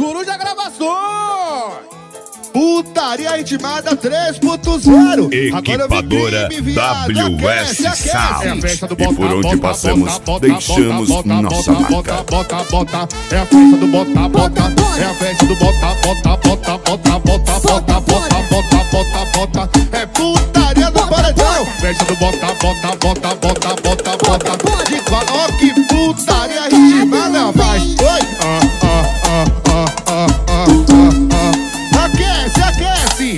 Coruja Gravações. Putaria intimada 3.0. Equipadora WS Sound. E por onde passamos, deixamos nossa marca. É a festa do bota, bota. É a festa do bota, bota, bota, bota, bota, bota, bota, bota, bota, bota. É putaria do paredão. Festa do bota, bota, bota, bota, bota, bota. De qual, ó que putaria intimada, vai. Oi. Aquece.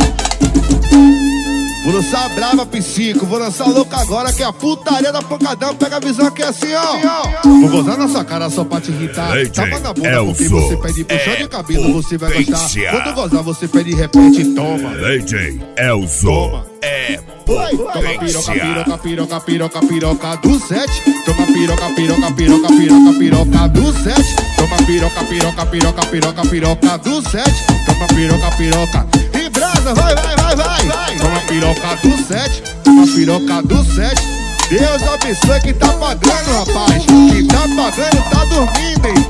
Vou lançar a brava psico, vou lançar louca agora que é a putaria da pancadão. Pega a visão aqui assim, ó. Vou gozar na sua cara só pra te irritar. Tapa na bunda porque você pede puxão de cabelo, você vai gostar. Quando gozar você pede e repete, toma. DJ Elzo é potência. Toma piroca, piroca, piroca do 7. Toma piroca, piroca, piroca, piroca, piroca do 7. Toma piroca, piroca, piroca, piroca, piroca do 7. Toma piroca, piroca. E brasa, vai. Toma piroca do 7. Toma piroca do 7. Deus abençoe quem tá pagando, rapaz. Quem tá pagando tá dormindo, hein?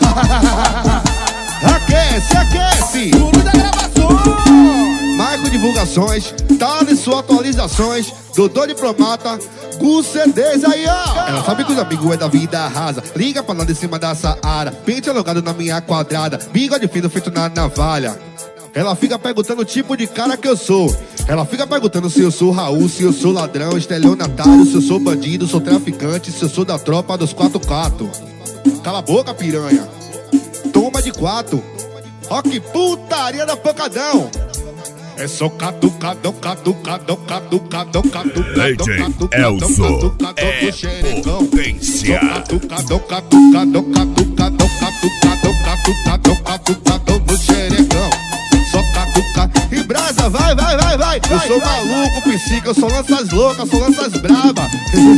Aquece. Coruja Gravações. Marco Divulgações, Thales Atualizações, Doutor Diplomata, Gu CDs aí, ó. Ela sabe que os amigos é da vida rasa. Liga pra lá de cima da Saara. Pente alongado na minha quadrada. Bigode fino feito na navalha. Ela fica perguntando o tipo de cara que eu sou. Ela fica perguntando se eu sou Raul, se eu sou ladrão, estelionatário, se eu sou bandido, sou traficante, se eu sou da tropa dos 4x4. Cala a boca, piranha. Toma de 4. Ó que putaria da pancadão. É só catucadão, catucadão, catucadão, DJ Elzo é potência. catucadão, catucadão, catucadão, catucadão, catucadão, catucadão no xerecão. Só catuca e brasa, vai. Eu sou maluco, psico, eu só lanço as loucas, só lanço as braba.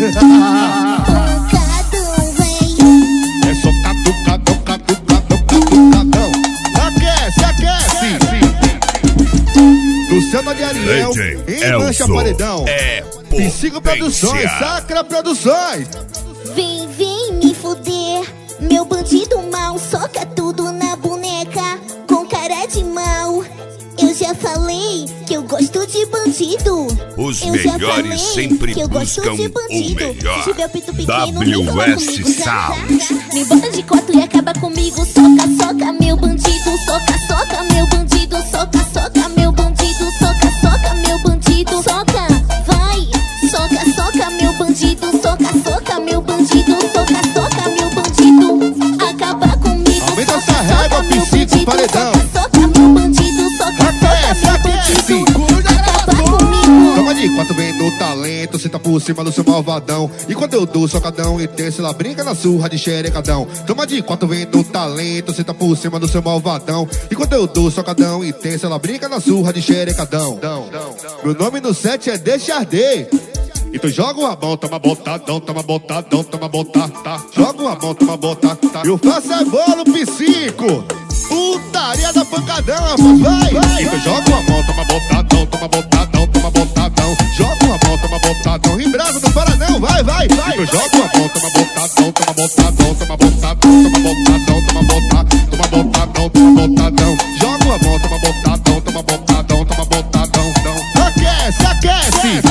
É só catucadão, catucadão, catucadão. Aquece. Luciano de Ariel, em Mancha Paredão. É Psico Produções, Sacra Produções. Vem me fuder, meu bandido mal, soca tudo na boneca, com cara de mal. Eu já falei que eu gosto de bandido. Os melhores sempre buscam o melhor. WS Sound. Me bota de 4 e acaba comigo. Soca, meu bandido. Soca, meu bandido. Soca, meu bandido. Soca, meu bandido. Soca, vai. Soca, meu bandido. Soca, meu bandido. Soca, meu bandido. Acaba comigo. Aumenta essa régua, psico paredão. Soca, meu bandido. Soca, meu bandido. Acaba comigo. Toma de 4, vem no talento, cê tá por cima do seu malvadão. E quando eu dou socadão intenso, ela brinca na surra de xerecadão. Toma de 4, vem no talento, cê tá por cima do seu malvadão. E quando eu dou socadão intenso, ela brinca na surra de xerecadão. Meu nome no set é Deixa Arder. Então joga o rabão, toma botadão, toma botadão, toma botatá. Joga o rabão, toma botatá. Eu faço é bolo, psico. Putaria da pancadão, rapaz, vai. Então joga o rabão, toma botadão, toma botadão, toma botadão. Joga o rabão, toma botadão. Em brasa, não para não, vai. Então joga o rabão, toma botadão, toma botadão, toma botadão, toma botadão, toma botadão, toma botadão. Joga o rabão, Toma botadão, toma botadão, toma botadão. Aquece.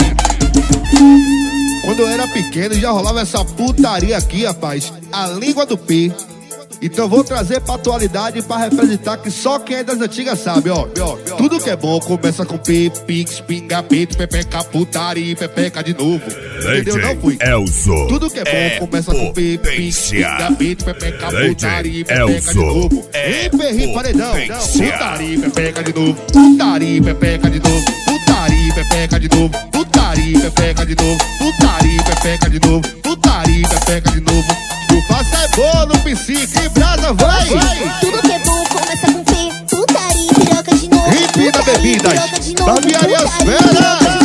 Quando eu era pequeno já rolava essa putaria aqui, rapaz. A língua do P. Então vou trazer pra atualidade pra representar que só quem é das antigas sabe, ó. Tudo que é bom começa com P, pix, pinga, peito, pepeca, putaria e pepeca de novo. Entendeu? Não fui. Elzo Tudo que é bom começa com P, pix, pinga, peito, pepeca, putaria e pepeca de Elzo novo. é Perri paredão. Putaria e pepeca de novo. Putaria e pepeca de novo. Putaria e pepeca de novo. Putaria e pepeca de novo. Putaria e pepeca de novo. Putaria e pepeca de novo. Eu faço é bolo, psico e brasa, vai. Tudo que é bom começa com P, putaria e piroca de novo. Empina bebidas, Putaria e piroca de novo. barbearia as feras.